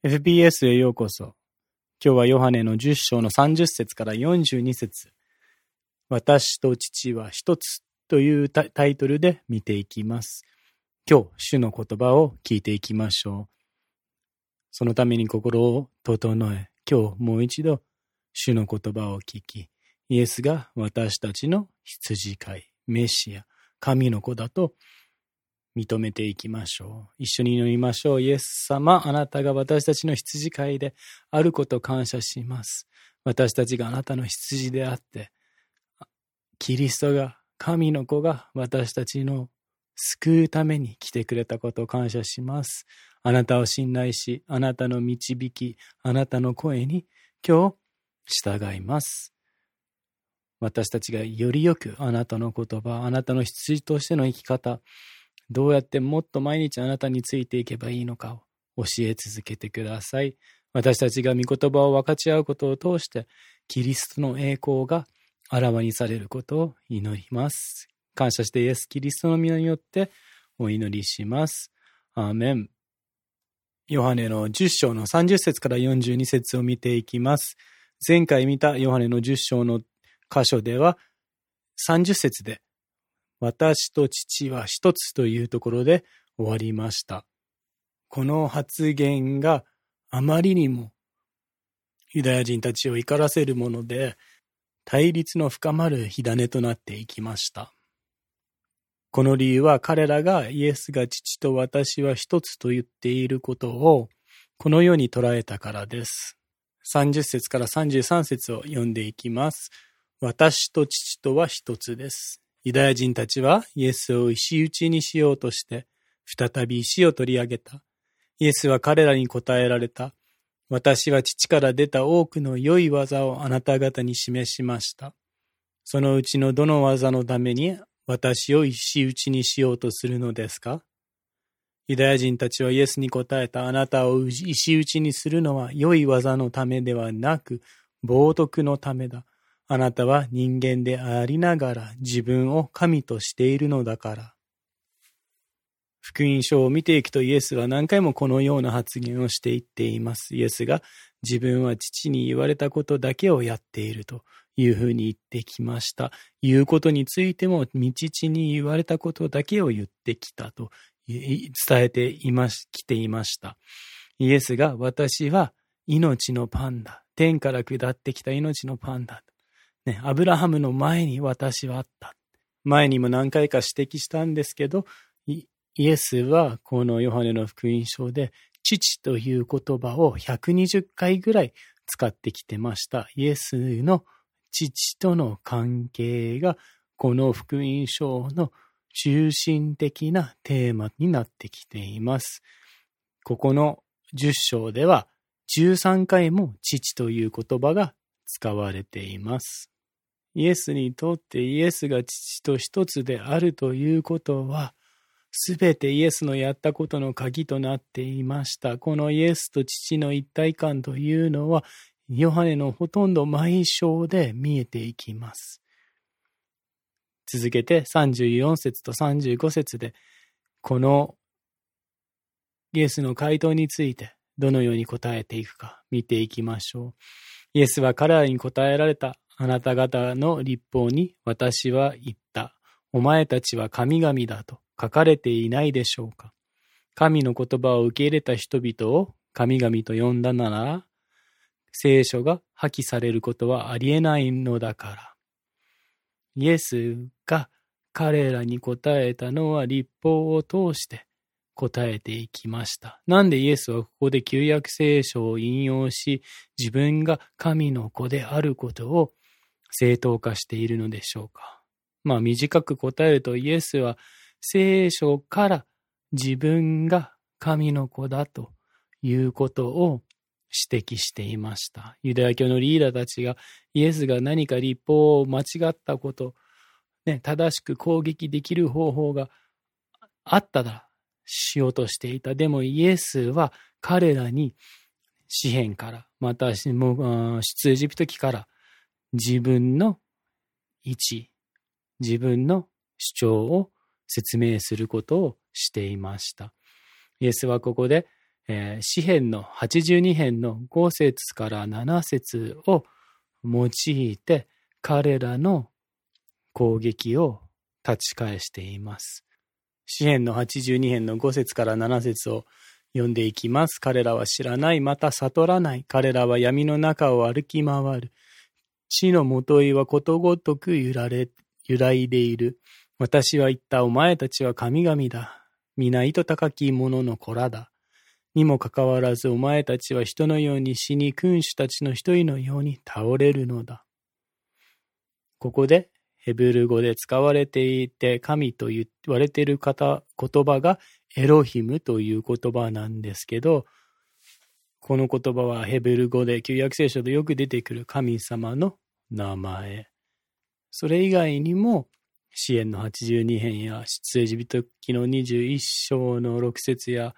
FBS へようこそ。今日はヨハネの10章の30節から42節。私と父は一つというタイトルで見ていきます。今日、主の言葉を聞いていきましょう。そのために心を整え、今日もう一度主の言葉を聞き、イエスが私たちの羊飼い、メシア、神の子だと認めていきましょう。一緒に祈りましょう。イエス様、あなたが私たちの羊飼いであることを感謝します。私たちがあなたの羊であって、キリストが、神の子が私たちの救うために来てくれたことを感謝します。あなたを信頼し、あなたの導き、あなたの声に今日従います。私たちがよりよくあなたの言葉、あなたの羊としての生き方、どうやってもっと毎日あなたについていけばいいのかを教え続けてください。私たちが御言葉を分かち合うことを通して、キリストの栄光があらわにされることを祈ります。感謝してイエス・キリストの皆によってお祈りします。アーメン。ヨハネの10章の30節から42節を見ていきます。前回見たヨハネの10章の箇所では30節で私と父は一つというところで終わりました。この発言があまりにもユダヤ人たちを怒らせるもので、対立の深まる火種となっていきました。この理由は彼らがイエスが父と私は一つと言っていることをこのように捉えたからです。30節から33節を読んでいきます。私と父とは一つです。ユダヤ人たちはイエスを石打ちにしようとして再び石を取り上げた。イエスは彼らに答えられた。私は父から出た多くの良い技をあなた方に示しました。そのうちのどの技のために私を石打ちにしようとするのですか？ユダヤ人たちはイエスに答えた。あなたを石打ちにするのは良い技のためではなく冒涜のためだ。あなたは人間でありながら自分を神としているのだから。福音書を見ていくとイエスは何回もこのような発言をしていっています。イエスが自分は父に言われたことだけをやっているというふうに言ってきました。言うことについても父に言われたことだけを言ってきたと伝えてきていました。イエスが私は命のパンだ。天から下ってきた命のパンだ。アブラハムの前に私はあった。前にも何回か指摘したんですけど、イエスはこのヨハネの福音書で父という言葉を120回ぐらい使ってきてました。イエスの父との関係がこの福音書の中心的なテーマになってきています。ここの10章では13回も父という言葉が使われています。イエスにとってイエスが父と一つであるということは、すべてイエスのやったことの鍵となっていました。このイエスと父の一体感というのは、ヨハネのほとんど毎章で見えていきます。続けて34節と35節で、このイエスの回答についてどのように答えていくか見ていきましょう。イエスは彼らに答えられた。あなた方の律法に私は言った。お前たちは神々だと書かれていないでしょうか。神の言葉を受け入れた人々を神々と呼んだなら、聖書が破棄されることはありえないのだから。イエスが彼らに答えたのは律法を通して答えていきました。なんでイエスはここで旧約聖書を引用し、自分が神の子であることを正当化しているのでしょうか。短く答えるとイエスは聖書から自分が神の子だということを指摘していました。ユダヤ教のリーダーたちがイエスが何か律法を間違ったこと、正しく攻撃できる方法があったらしようとしていた。でもイエスは彼らに詩篇からまた出エジプト記から自分の位置、自分の主張を説明することをしていました。イエスはここで詩編の82編の5節から7節を用いて彼らの攻撃を立ち返しています。詩編の82編の5節から7節を読んでいきます。彼らは知らない、また悟らない。彼らは闇の中を歩き回る。地のもといはことごとく揺らいでいる。私は言った、お前たちは神々だ。皆糸高き者の子らだ。にもかかわらずお前たちは人のように死に、君主たちの一人のように倒れるのだ。ここでヘブル語で使われていて、神と言われている言葉がエロヒムという言葉なんですけど、この言葉はヘブル語で旧約聖書でよく出てくる神様の名前。それ以外にも詩編の82編や出エジプト記の21章の6節や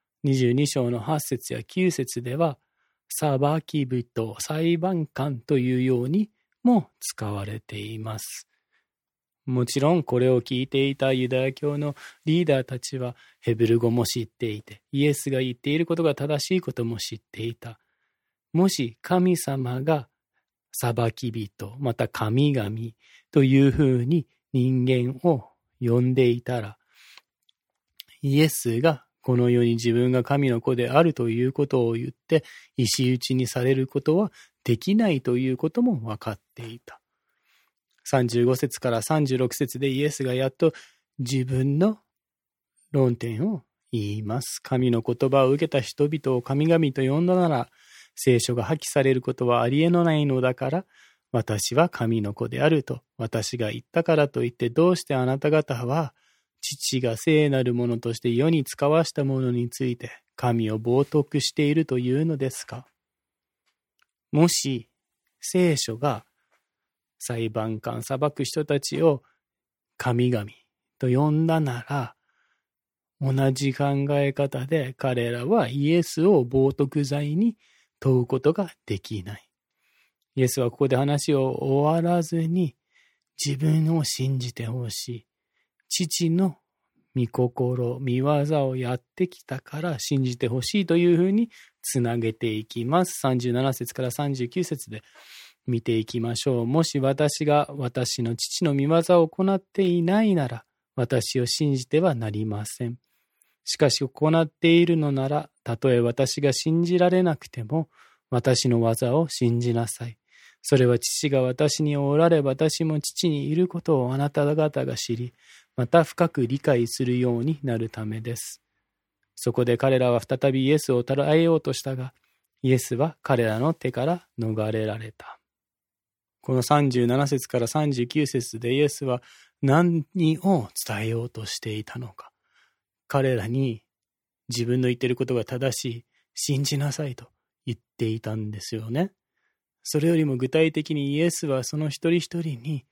22章の8節や9節では裁き人、裁判官というようにも使われています。もちろんこれを聞いていたユダヤ教のリーダーたちはヘブル語も知っていて、イエスが言っていることが正しいことも知っていた。もし神様が裁き人、また神々というふうに人間を呼んでいたら、イエスがこの世に自分が神の子であるということを言って石打ちにされることはできないということも分かっていた。35節から36節でイエスがやっと自分の論点を言います。神の言葉を受けた人々を神々と呼んだなら、聖書が破棄されることはありえないのだから、私は神の子であると私が言ったからといって、どうしてあなた方は父が聖なるものとして世に使わしたものについて神を冒涜しているというのですか。もし聖書が裁判官、裁く人たちを神々と呼んだなら、同じ考え方で彼らはイエスを冒涜罪に問うことができない。イエスはここで話を終わらずに、自分を信じてほしい。父の御心、御業をやってきたから信じてほしいというふうにつなげていきます。37節から39節で見ていきましょう。もし私が私の父の御業を行っていないなら、私を信じてはなりません。しかし行っているのなら、たとえ私が信じられなくても、私の技を信じなさい。それは父が私におられ、私も父にいることをあなた方が知り、また深く理解するようになるためです。そこで彼らは再びイエスを捕らえようとしたが、イエスは彼らの手から逃れられた。この37節から39節でイエスは何を伝えようとしていたのか。彼らに自分の言っていることが正しい、信じなさいと言っていたんですよね。それよりも具体的にイエスはその一人一人に、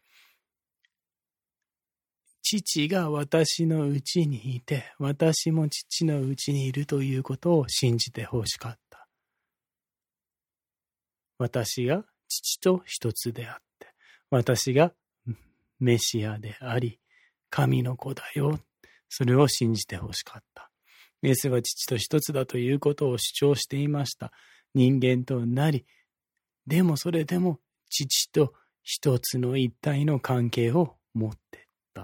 父が私のうちにいて、私も父のうちにいるということを信じてほしかった。私が父と一つであって、私がメシアであり、神の子だよ。それを信じてほしかった。イエスは父と一つだということを主張していました。人間となり、でもそれでも父と一つの一体の関係を持っていった。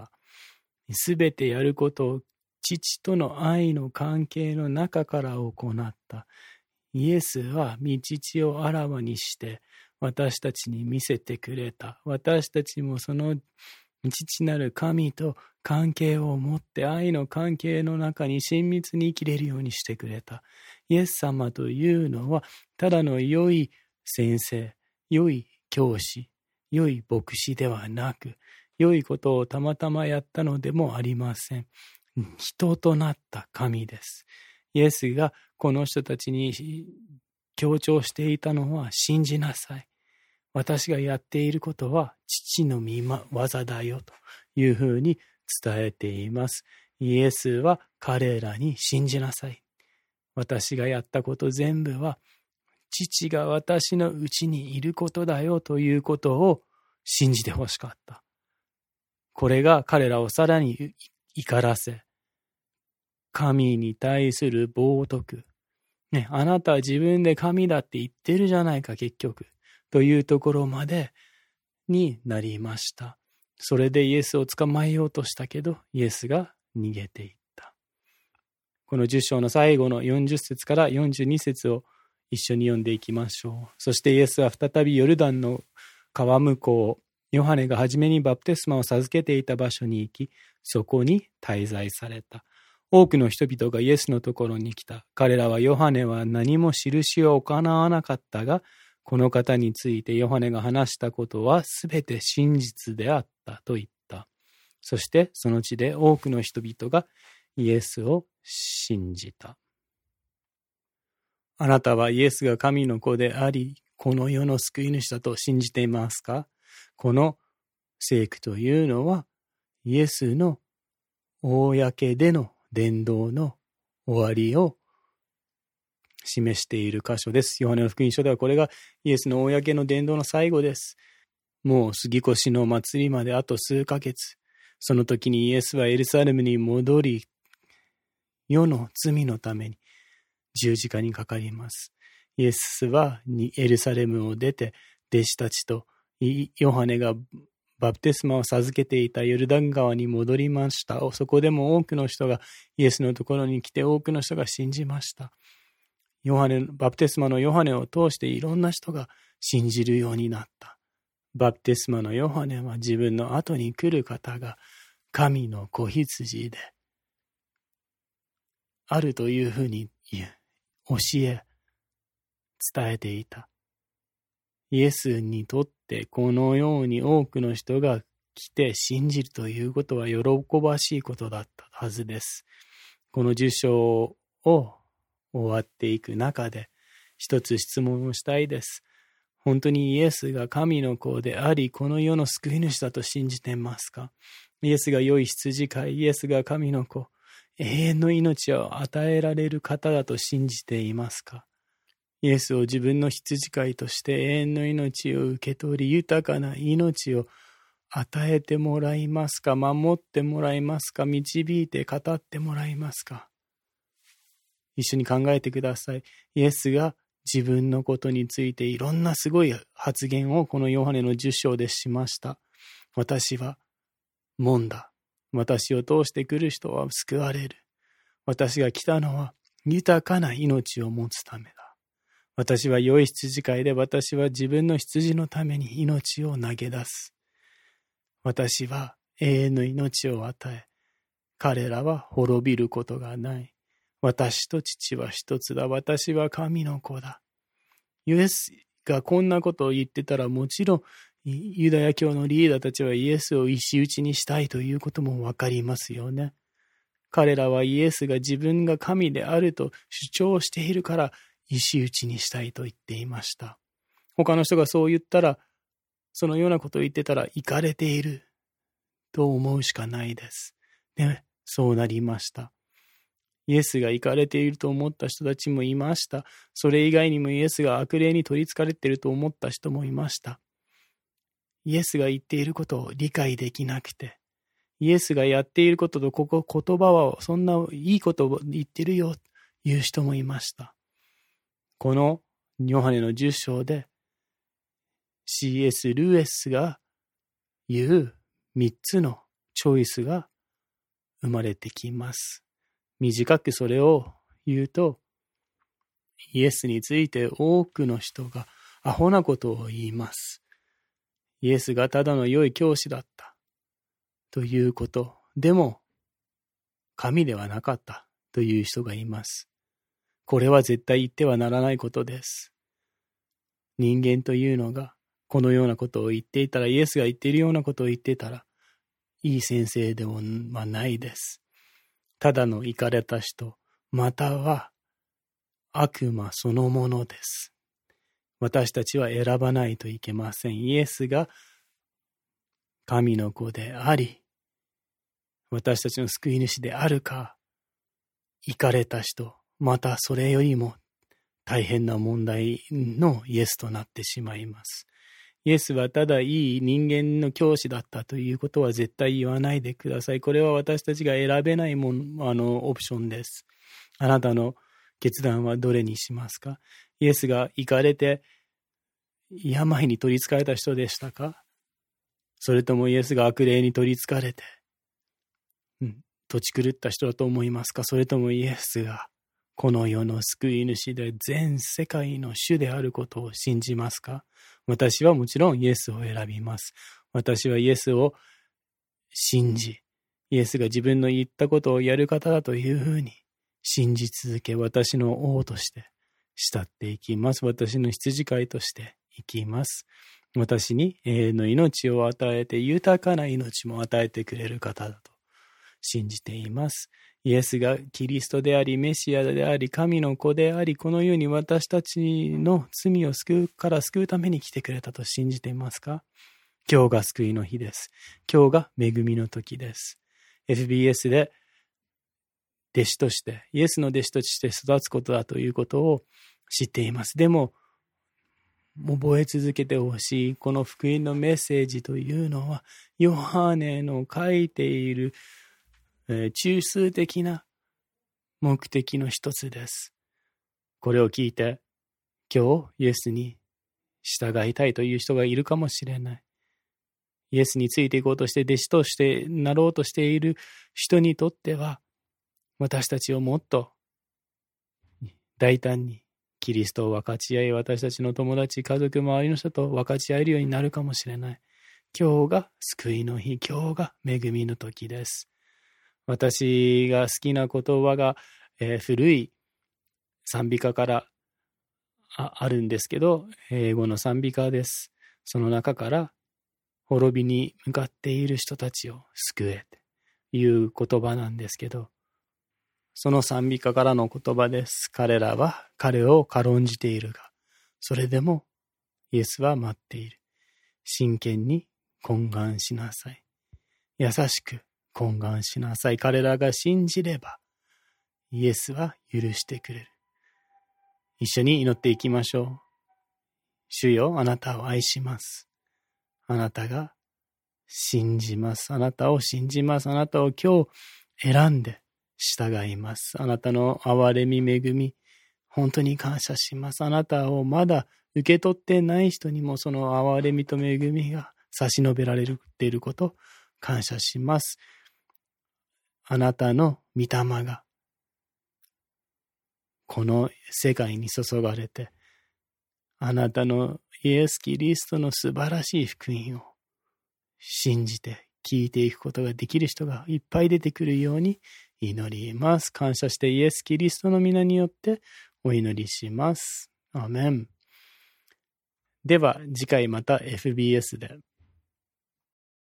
すべてやることを父との愛の関係の中から行った。イエスは御父をあらわにして私たちに見せてくれた。私たちもその父なる神と関係を持って愛の関係の中に親密に生きれるようにしてくれた。イエス様というのはただの良い先生、良い教師、良い牧師ではなく、良いことをたまたまやったのでもありません。人となった神です。イエスがこの人たちに強調していたのは、信じなさい。私がやっていることは父の御業だよというふうに伝えています。イエスは彼らに信じなさい。私がやったこと全部は父が私のうちにいることだよということを信じてほしかった。これが彼らをさらに怒らせ、神に対する冒涜、 ね、あなたは自分で神だって言ってるじゃないか、結局。というところまでになりました。それでイエスを捕まえようとしたけど、イエスが逃げていった。この10章の最後の40節から42節を一緒に読んでいきましょう。そしてイエスは再びヨルダンの川向こう、ヨハネが初めにバプテスマを授けていた場所に行き、そこに滞在された。多くの人々がイエスのところに来た。彼らはヨハネは何も印を行わなかったが、この方についてヨハネが話したことはすべて真実であったと言った。そしてその地で多くの人々がイエスを信じた。あなたはイエスが神の子であり、この世の救い主だと信じていますか？この聖句というのは、イエスの公での伝道の終わりを示している箇所です。ヨハネの福音書ではこれがイエスの公の伝道の最後です。もう杉越の祭りまであと数ヶ月。その時にイエスはエルサレムに戻り、世の罪のために十字架にかかります。イエスはエルサレムを出て、弟子たちとヨハネがバプテスマを授けていたヨルダン川に戻りました。そこでも多くの人がイエスのところに来て、多くの人が信じました。バプテスマのヨハネを通していろんな人が信じるようになった。バプテスマのヨハネは自分の後に来る方が神の子羊であるというふうに教え、伝えていた。イエスにとってこのように多くの人が来て信じるということは喜ばしいことだったはずです。この10章を終わっていく中で一つ質問をしたいです。本当にイエスが神の子であり、この世の救い主だと信じていますか？イエスが良い羊飼い、イエスが神の子、永遠の命を与えられる方だと信じていますか？イエスを自分の羊飼いとして永遠の命を受け取り、豊かな命を与えてもらいますか？守ってもらいますか？導いて語ってもらいますか？一緒に考えてください。イエスが自分のことについていろんなすごい発言をこのヨハネの10章でしました。私は門だ。私を通して来る人は救われる。私が来たのは豊かな命を持つためだ。私は良い羊飼いで、私は自分の羊のために命を投げ出す。私は永遠の命を与え、彼らは滅びることがない。私と父は一つだ。私は神の子だ。イエスがこんなことを言ってたら、もちろんユダヤ教のリーダーたちはイエスを石打ちにしたいということもわかりますよね。彼らはイエスが自分が神であると主張しているから石打ちにしたいと言っていました。他の人がそう言ったら、そのようなことを言ってたら、イカれていると思うしかないです。で、そうなりました。イエスがイカれていると思った人たちもいました。それ以外にもイエスが悪霊に取り憑かれていると思った人もいました。イエスが言っていることを理解できなくて、イエスがやっていることと言葉はそんないいことを言ってるよという人もいました。このヨハネの10章で C.S. ルーエスが言う3つのチョイスが生まれてきます。短くそれを言うと、イエスについて多くの人がアホなことを言います。イエスがただの良い教師だったということ、でも神ではなかったという人がいます。これは絶対言ってはならないことです。人間というのがこのようなことを言っていたら、イエスが言っているようなことを言っていたら、いい先生ではないです。ただのイカれた人、または悪魔そのものです。私たちは選ばないといけません。イエスが神の子であり、私たちの救い主であるか、イカれた人、またそれよりも大変な問題のイエスとなってしまいます。イエスはただいい人間の教師だったということは絶対言わないでください。これは私たちが選べないオプションです。あなたの決断はどれにしますか？イエスが行かれて病に取り憑かれた人でしたか？それともイエスが悪霊に取り憑かれて、土地狂った人だと思いますか？それともイエスがこの世の救い主で全世界の主であることを信じますか？私はもちろんイエスを選びます。私はイエスを信じ、イエスが自分の言ったことをやる方だというふうに信じ続け、私の王として慕っていきます。私の羊飼いとして生きます。私に永遠の命を与えて豊かな命も与えてくれる方だと信じています。イエスがキリストであり、メシアであり、神の子であり、この世に私たちの罪を救うために来てくれたと信じていますか？今日が救いの日です。今日が恵みの時です。FBS で弟子として、イエスの弟子として育つことだということを知っています。でも、覚え続けてほしいこの福音のメッセージというのは、ヨハネの書いている中枢的な目的の一つです。これを聞いて、今日イエスに従いたいという人がいるかもしれない。イエスについていこうとして弟子としてなろうとしている人にとっては、私たちをもっと大胆にキリストを分かち合い、私たちの友達、家族、周りの人と分かち合えるようになるかもしれない。今日が救いの日、今日が恵みの時です。私が好きな言葉が、古い賛美歌からあるんですけど、英語の賛美歌です。その中から滅びに向かっている人たちを救えという言葉なんですけど、その賛美歌からの言葉です。彼らは彼を軽んじているが、それでもイエスは待っている。真剣に懇願しなさい。優しく懇願しなさい。彼らが信じれば、イエスは許してくれる。一緒に祈っていきましょう。主よ、あなたを愛します。あなたが信じます。あなたを信じます。あなたを今日選んで従います。あなたの憐れみ、恵み、本当に感謝します。あなたをまだ受け取ってない人にもその憐れみと恵みが差し伸べられていることを感謝します。あなたの御霊がこの世界に注がれて、あなたのイエス・キリストの素晴らしい福音を信じて聞いていくことができる人がいっぱい出てくるように祈ります。感謝してイエス・キリストの皆によってお祈りします。アーメン。では次回また FBS で。